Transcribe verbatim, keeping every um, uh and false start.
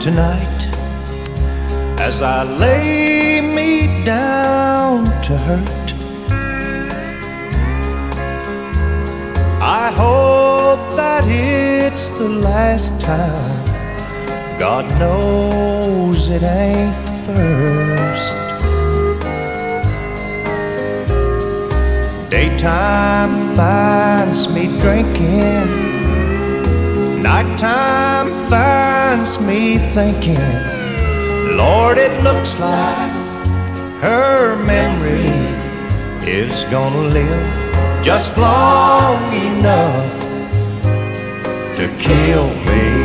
tonight as I lay me down to hurt. I hope that it's the last time. God knows it ain't the first. Daytime finds me drinking, nighttime finds me thinking. Lord, it looks like her memory is gonna live just long enough to kill me.